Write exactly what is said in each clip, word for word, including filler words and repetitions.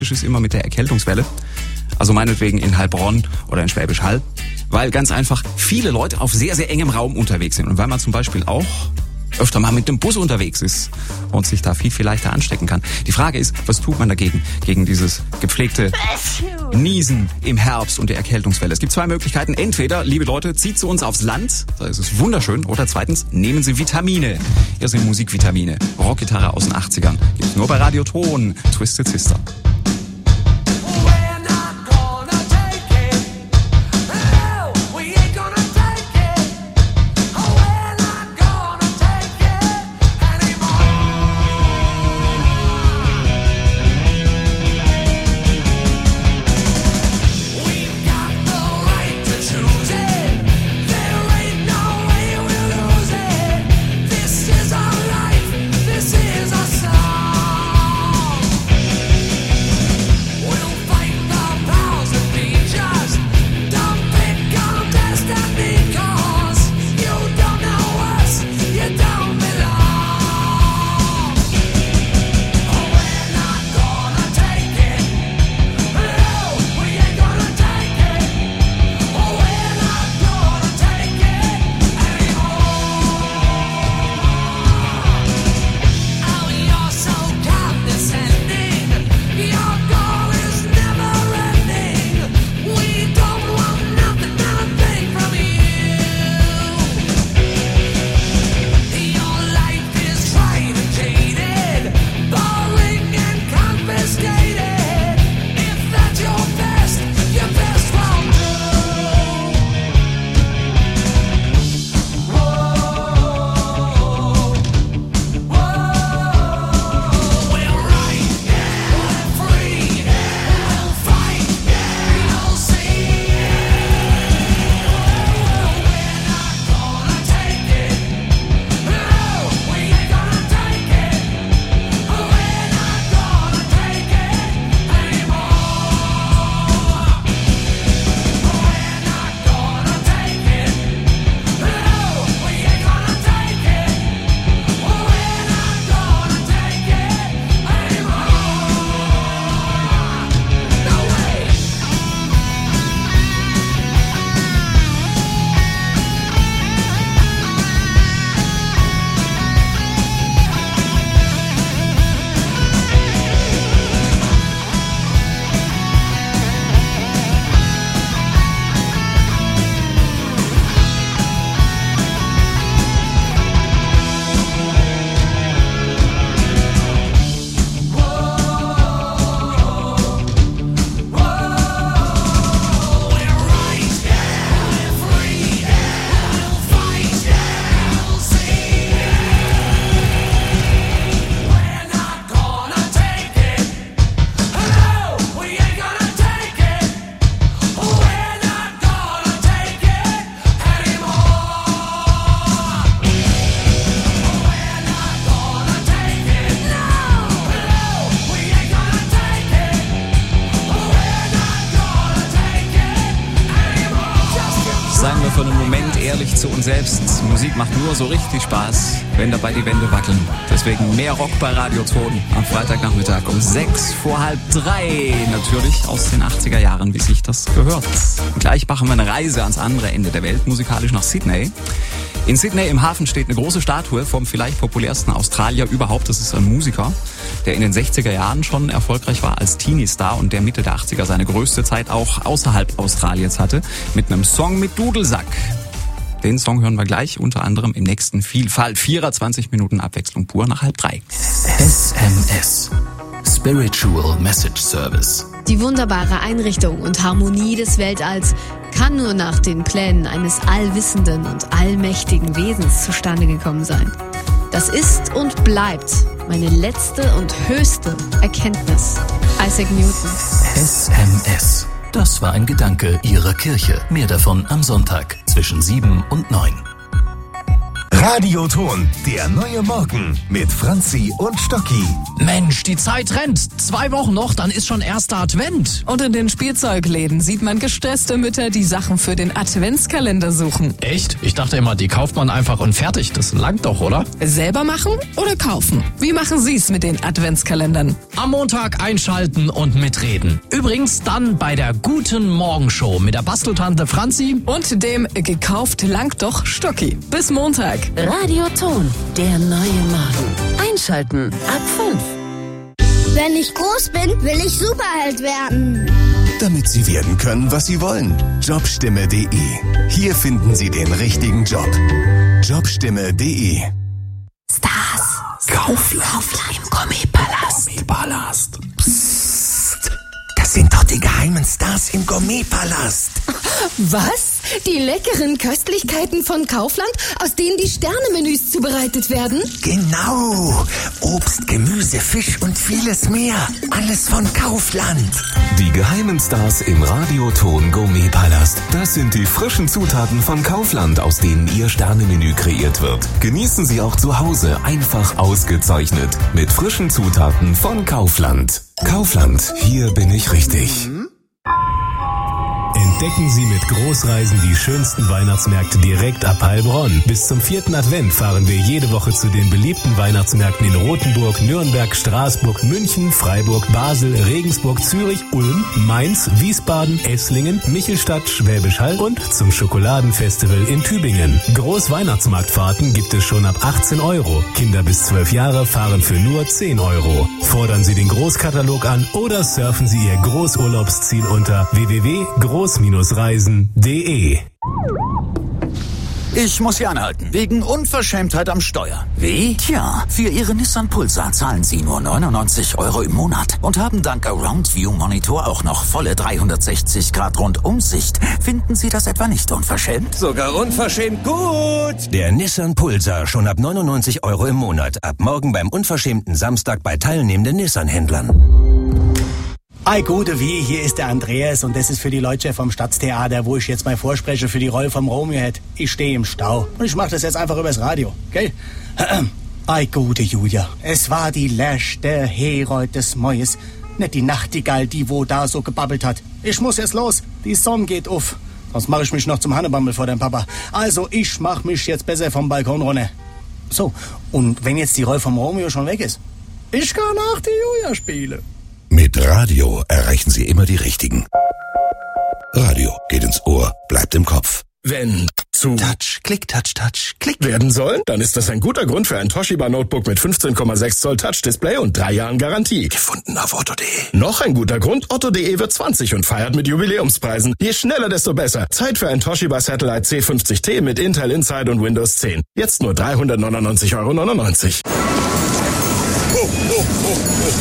ist immer mit der Erkältungswelle. Also meinetwegen in Heilbronn oder in Schwäbisch Hall. Weil ganz einfach viele Leute auf sehr, sehr engem Raum unterwegs sind. Und weil man zum Beispiel auch öfter mal mit dem Bus unterwegs ist und sich da viel, viel leichter anstecken kann. Die Frage ist, was tut man dagegen? Gegen dieses gepflegte Niesen im Herbst und der Erkältungswelle. Es gibt zwei Möglichkeiten. Entweder, liebe Leute, zieht zu uns aufs Land, da ist es wunderschön. Oder zweitens, nehmen Sie Vitamine. Hier sind Musikvitamine. Rockgitarre aus den achtzigern. Gibt's nur bei Radio Ton. Twisted Sister. Für einen Moment ehrlich zu uns selbst. Musik macht nur so richtig Spaß, wenn dabei die Wände wackeln. Deswegen mehr Rock bei Radio Ton am Freitagnachmittag um sechs vor halb drei. Natürlich aus den achtziger Jahren, wie sich das gehört. Und gleich machen wir eine Reise ans andere Ende der Welt, musikalisch nach Sydney. In Sydney im Hafen steht eine große Statue vom vielleicht populärsten Australier überhaupt. Das ist ein Musiker, der in den sechziger Jahren schon erfolgreich war als Teenie-Star und der Mitte der achtziger seine größte Zeit auch außerhalb Australiens hatte, mit einem Song mit Dudelsack. Den Song hören wir gleich, unter anderem im nächsten Vielfalt. Vierer, zwanzig Minuten Abwechslung pur nach halb drei. S M S. Spiritual Message Service. Die wunderbare Einrichtung und Harmonie des Weltalls kann nur nach den Plänen eines allwissenden und allmächtigen Wesens zustande gekommen sein. Das ist und bleibt meine letzte und höchste Erkenntnis. Isaac Newton. S M S. Das war ein Gedanke Ihrer Kirche. Mehr davon am Sonntag zwischen sieben und neun. Radioton, der neue Morgen mit Franzi und Stocki. Mensch, die Zeit rennt. Zwei Wochen noch, dann ist schon erster Advent. Und in den Spielzeugläden sieht man gestresste Mütter, die Sachen für den Adventskalender suchen. Echt? Ich dachte immer, die kauft man einfach und fertig. Das langt doch, oder? Selber machen oder kaufen? Wie machen Sie's mit den Adventskalendern? Am Montag einschalten und mitreden. Übrigens dann bei der Guten Morgenshow mit der Basteltante Franzi und dem gekauft langt doch Stocki. Bis Montag. Radioton, der neue Morgen. Einschalten ab fünf. Wenn ich groß bin, will ich Superheld werden. Damit Sie werden können, was Sie wollen. Jobstimme punkt de. Hier finden Sie den richtigen Job. Jobstimme punkt de. Stars. Kaufland. Kaufland im Gourmetpalast. Gourmetpalast. Psst. Das sind doch die geheimen Stars im Gourmetpalast. Was? Die leckeren Köstlichkeiten von Kaufland, aus denen die Sternemenüs zubereitet werden? Genau. Obst, Gemüse, Fisch und vieles mehr. Alles von Kaufland. Die geheimen Stars im Radioton Gourmetpalast. Das sind die frischen Zutaten von Kaufland, aus denen Ihr Sternemenü kreiert wird. Genießen Sie auch zu Hause einfach ausgezeichnet. Mit frischen Zutaten von Kaufland. Kaufland, hier bin ich richtig. Entdecken Sie mit Großreisen die schönsten Weihnachtsmärkte direkt ab Heilbronn. Bis zum vierten Advent fahren wir jede Woche zu den beliebten Weihnachtsmärkten in Rothenburg, Nürnberg, Straßburg, München, Freiburg, Basel, Regensburg, Zürich, Ulm, Mainz, Wiesbaden, Esslingen, Michelstadt, Schwäbisch Hall und zum Schokoladenfestival in Tübingen. Großweihnachtsmarktfahrten gibt es schon ab achtzehn Euro. Kinder bis zwölf Jahre fahren für nur zehn Euro. Fordern Sie den Großkatalog an oder surfen Sie Ihr Großurlaubsziel unter w w w punkt groß reisen punkt de. Ich muss Sie anhalten, wegen Unverschämtheit am Steuer. Wie? Tja, für Ihre Nissan Pulsar zahlen Sie nur neunundneunzig Euro im Monat und haben dank Around View Monitor auch noch volle dreihundertsechzig Grad Rundumsicht. Finden Sie das etwa nicht unverschämt? Sogar unverschämt gut! Der Nissan Pulsar schon ab neunundneunzig Euro im Monat. Ab morgen beim unverschämten Samstag bei teilnehmenden Nissan-Händlern. Ei, gute wie, hier ist der Andreas und das ist für die Leute vom Stadttheater, wo ich jetzt mal vorspreche für die Rolle vom Romeo hätte. Ich stehe im Stau und ich mache das jetzt einfach übers Radio, gell? Ei, gute Julia, es war die letzte Herold des Mäus, nicht die Nachtigall, die wo da so gebabbelt hat. Ich muss jetzt los, die Sonne geht auf, sonst mache ich mich noch zum Hannebammel vor deinem Papa. Also ich mach mich jetzt besser vom Balkon runter. So, und wenn jetzt die Rolle vom Romeo schon weg ist, ich kann auch die Julia spielen. Mit Radio erreichen Sie immer die Richtigen. Radio geht ins Ohr, bleibt im Kopf. Wenn zu Touch, Klick, Touch, Touch, Klick werden soll, dann ist das ein guter Grund für ein Toshiba Notebook mit fünfzehn Komma sechs Zoll Touch-Display und drei Jahren Garantie. Gefunden auf Otto punkt de. Noch ein guter Grund, Otto punkt de wird zwanzig und feiert mit Jubiläumspreisen. Je schneller, desto besser. Zeit für ein Toshiba Satellite C fünfzig T mit Intel Inside und Windows zehn. Jetzt nur dreihundertneunundneunzig Euro neunundneunzig. Ho, ho, ho, ho.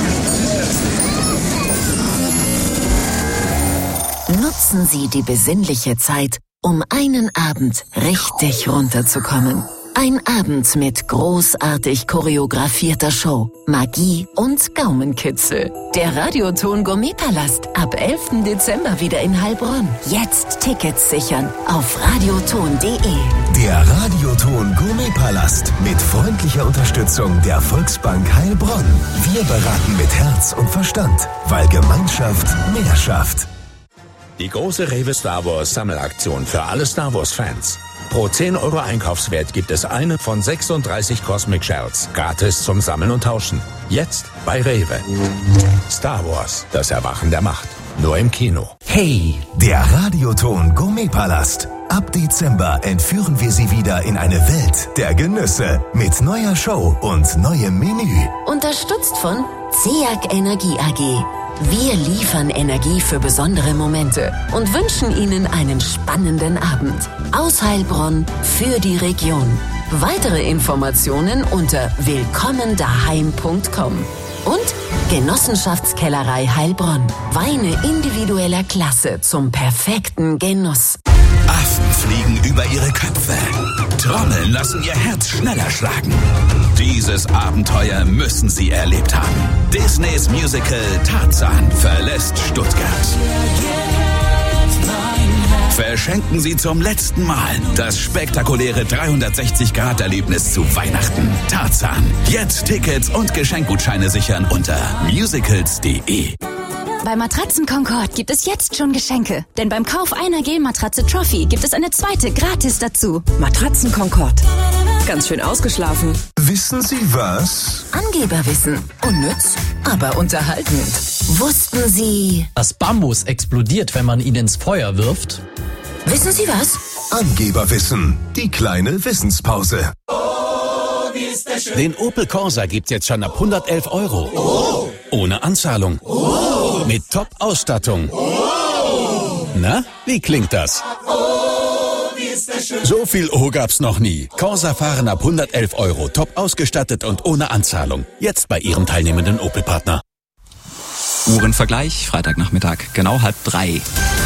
Nutzen Sie die besinnliche Zeit, um einen Abend richtig runterzukommen. Ein Abend mit großartig choreografierter Show, Magie und Gaumenkitzel. Der Radioton Gourmetpalast ab elften Dezember wieder in Heilbronn. Jetzt Tickets sichern auf radioton punkt de. Der Radioton Gourmetpalast mit freundlicher Unterstützung der Volksbank Heilbronn. Wir beraten mit Herz und Verstand, weil Gemeinschaft mehr schafft. Die große Rewe Star Wars Sammelaktion für alle Star Wars Fans. Pro zehn Euro Einkaufswert gibt es eine von sechsunddreißig Cosmic Shells. Gratis zum Sammeln und Tauschen. Jetzt bei Rewe. Star Wars, das Erwachen der Macht. Nur im Kino. Hey, der Radioton Gourmetpalast. Ab Dezember entführen wir Sie wieder in eine Welt der Genüsse. Mit neuer Show und neuem Menü. Unterstützt von C E A G Energie A G. Wir liefern Energie für besondere Momente und wünschen Ihnen einen spannenden Abend. Aus Heilbronn für die Region. Weitere Informationen unter willkommen daheim punkt com. Und Genossenschaftskellerei Heilbronn. Weine individueller Klasse zum perfekten Genuss. Affen fliegen über ihre Köpfe. Trommeln lassen ihr Herz schneller schlagen. Dieses Abenteuer müssen Sie erlebt haben. Disneys Musical Tarzan verlässt Stuttgart. Verschenken Sie zum letzten Mal das spektakuläre dreihundertsechzig Grad Erlebnis zu Weihnachten. Tarzan. Jetzt Tickets und Geschenkgutscheine sichern unter musicals punkt de. Bei Matratzen Concord gibt es jetzt schon Geschenke. Denn beim Kauf einer Gelmatratze Trophy gibt es eine zweite gratis dazu. Matratzen Concord. Ganz schön ausgeschlafen. Wissen Sie was? Angeberwissen. Unnütz, aber unterhaltend. Wussten Sie... dass Bambus explodiert, wenn man ihn ins Feuer wirft? Wissen Sie was? Angeberwissen. Die kleine Wissenspause. Den Opel Corsa gibt's jetzt schon ab hundertelf Euro. Oh. Ohne Anzahlung. Oh. Mit Top-Ausstattung. Oh. Na, wie klingt das? Oh, wie ist der schön. So viel O gab's noch nie. Corsa fahren ab hundertelf Euro. Top ausgestattet und ohne Anzahlung. Jetzt bei Ihrem teilnehmenden Opel-Partner. Uhrenvergleich, Freitagnachmittag, genau halb drei.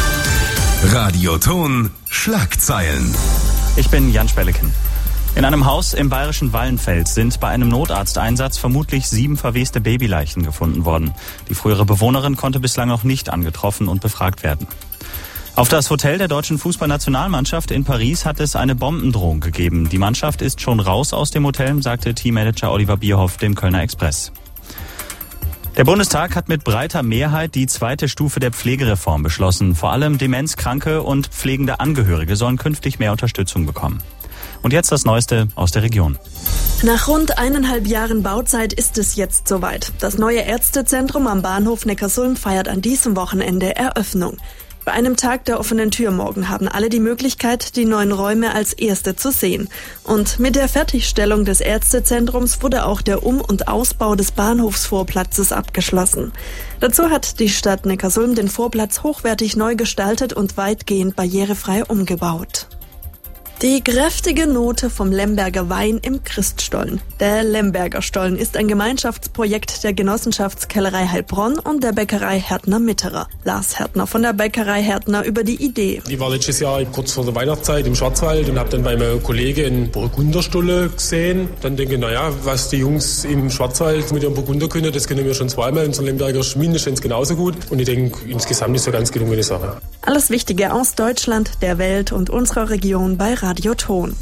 Radioton Schlagzeilen. Ich bin Jan Spelleken. In einem Haus im bayerischen Wallenfeld sind bei einem Notarzteinsatz vermutlich sieben verweste Babyleichen gefunden worden. Die frühere Bewohnerin konnte bislang noch nicht angetroffen und befragt werden. Auf das Hotel der deutschen Fußballnationalmannschaft in Paris hat es eine Bombendrohung gegeben. Die Mannschaft ist schon raus aus dem Hotel, sagte Teammanager Oliver Bierhoff dem Kölner Express. Der Bundestag hat mit breiter Mehrheit die zweite Stufe der Pflegereform beschlossen. Vor allem Demenzkranke und pflegende Angehörige sollen künftig mehr Unterstützung bekommen. Und jetzt das Neueste aus der Region. Nach rund eineinhalb Jahren Bauzeit ist es jetzt soweit. Das neue Ärztezentrum am Bahnhof Neckarsulm feiert an diesem Wochenende Eröffnung. Bei einem Tag der offenen Tür morgen haben alle die Möglichkeit, die neuen Räume als erste zu sehen. Und mit der Fertigstellung des Ärztezentrums wurde auch der Um- und Ausbau des Bahnhofsvorplatzes abgeschlossen. Dazu hat die Stadt Neckarsulm den Vorplatz hochwertig neu gestaltet und weitgehend barrierefrei umgebaut. Die kräftige Note vom Lemberger Wein im Christstollen. Der Lemberger Stollen ist ein Gemeinschaftsprojekt der Genossenschaftskellerei Heilbronn und der Bäckerei Härtner Mitterer. Lars Härtner von der Bäckerei Härtner über die Idee. Ich war letztes Jahr kurz vor der Weihnachtszeit im Schwarzwald und habe dann bei meinem Kollegen einen Burgunderstulle gesehen. Dann denke ich, naja, was die Jungs im Schwarzwald mit ihrem Burgunder können, das können wir schon zweimal. Unser Lemberger ist mindestens genauso gut. Und ich denke, insgesamt ist es eine ganz gelungene Sache. Alles Wichtige aus Deutschland, der Welt und unserer Region bei Radioton.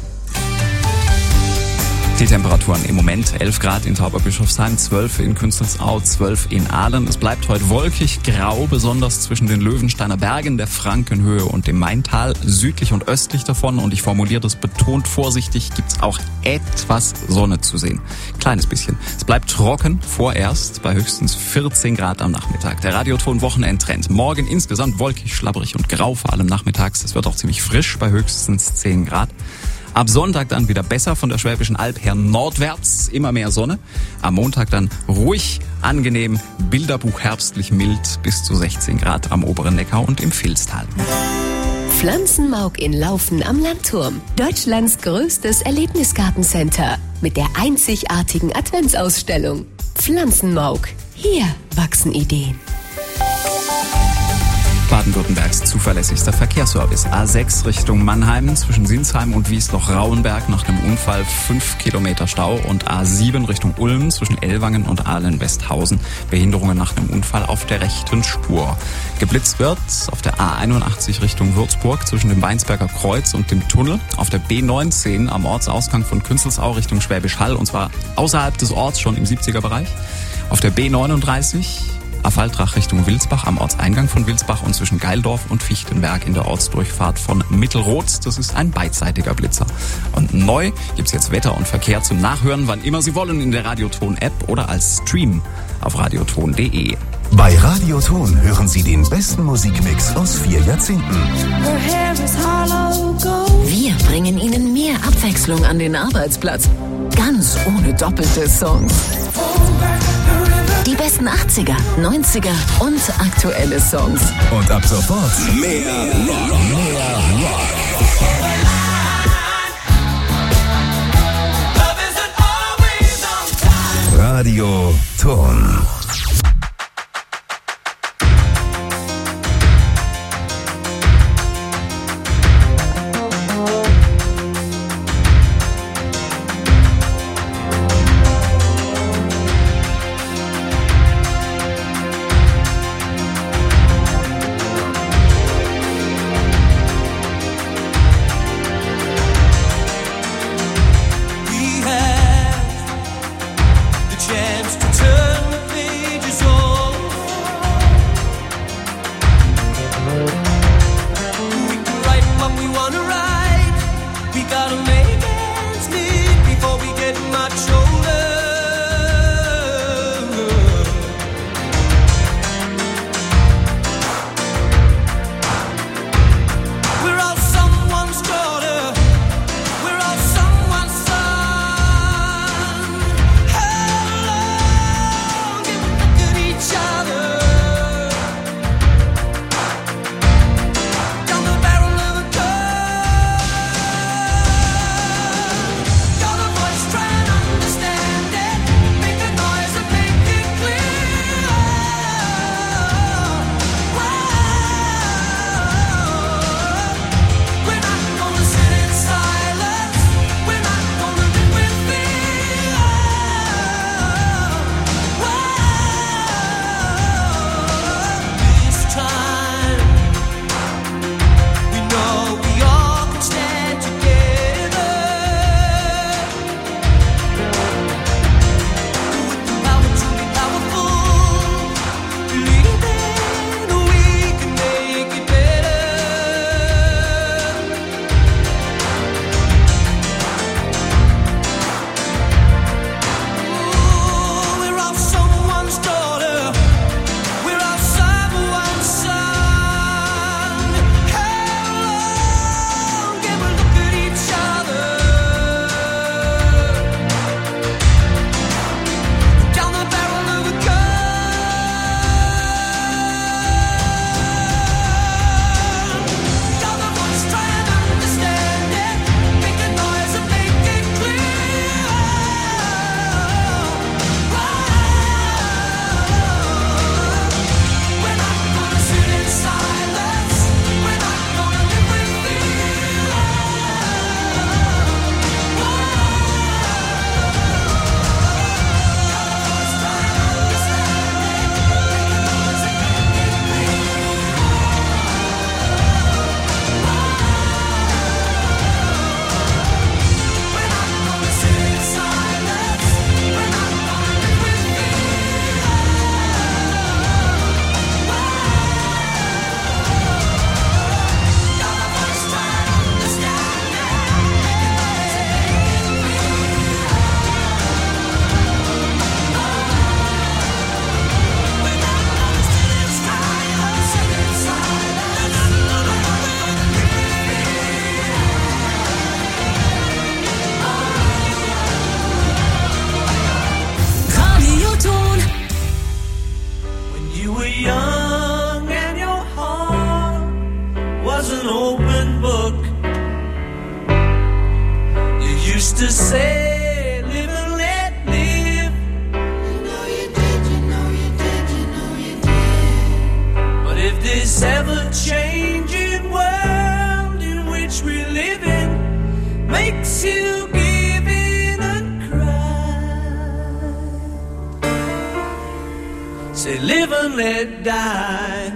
Die Temperaturen im Moment elf Grad in Tauberbischofsheim, zwölf in Künzelsau, zwölf in Aalen. Es bleibt heute wolkig, grau, besonders zwischen den Löwensteiner Bergen, der Frankenhöhe und dem Maintal. Südlich und östlich davon, und ich formuliere das betont vorsichtig, gibt's auch etwas Sonne zu sehen. Kleines bisschen. Es bleibt trocken, vorerst bei höchstens vierzehn Grad am Nachmittag. Der Radioton Wochenendtrend. Morgen insgesamt wolkig, schlabberig und grau, vor allem nachmittags. Es wird auch ziemlich frisch bei höchstens zehn Grad. Ab Sonntag dann wieder besser von der Schwäbischen Alb her nordwärts, immer mehr Sonne. Am Montag dann ruhig, angenehm, Bilderbuch herbstlich mild bis zu sechzehn Grad am oberen Neckar und im Vilstal. Pflanzenmauk in Laufen am Landturm. Deutschlands größtes Erlebnisgartencenter mit der einzigartigen Adventsausstellung. Pflanzenmauk. Hier wachsen Ideen. Baden-Württembergs zuverlässigster Verkehrsservice. A sechs Richtung Mannheim zwischen Sinsheim und Wiesloch-Rauenberg nach dem Unfall fünf Kilometer Stau und A sieben Richtung Ulm zwischen Ellwangen und Ahlen-Westhausen Behinderungen nach einem Unfall auf der rechten Spur. Geblitzt wird auf der A einundachtzig Richtung Würzburg zwischen dem Weinsberger Kreuz und dem Tunnel, auf der B neunzehn am Ortsausgang von Künzelsau Richtung Schwäbisch Hall und zwar außerhalb des Orts schon im siebziger Bereich, auf der B neununddreißig Affaltrach Richtung Wilsbach am Ortseingang von Wilsbach und zwischen Geildorf und Fichtenberg in der Ortsdurchfahrt von Mittelroth. Das ist ein beidseitiger Blitzer. Und neu gibt's jetzt Wetter und Verkehr zum Nachhören, wann immer Sie wollen, in der Radioton-App oder als Stream auf radioton punkt de. Bei Radioton hören Sie den besten Musikmix aus vier Jahrzehnten. Wir bringen Ihnen mehr Abwechslung an den Arbeitsplatz. Ganz ohne doppelte Songs. Die besten achtziger, neunziger und aktuelle Songs. Und ab sofort mehr Rock. Mehr Rock. Radioton. to say, live and let live. You know you did, you know you did, you know you did. But if this ever-changing world in which we live in makes you give in and cry, say, live and let die.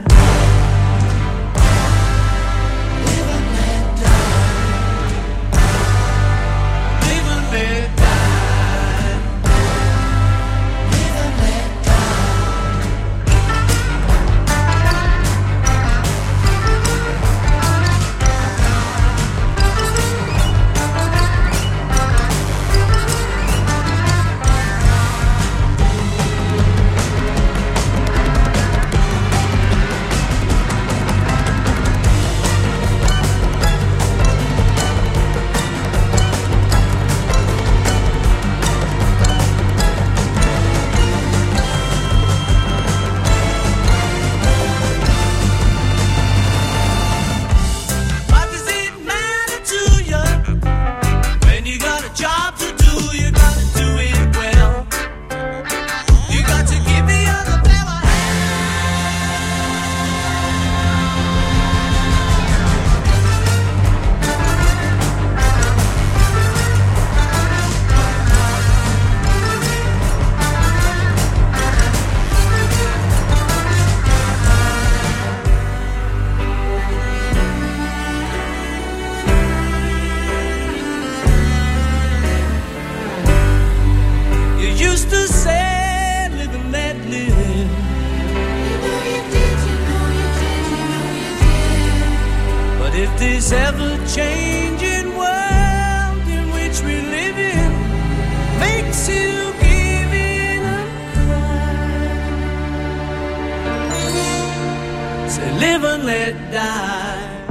This ever-changing world in which we live in makes you give in and cry, say live and let die.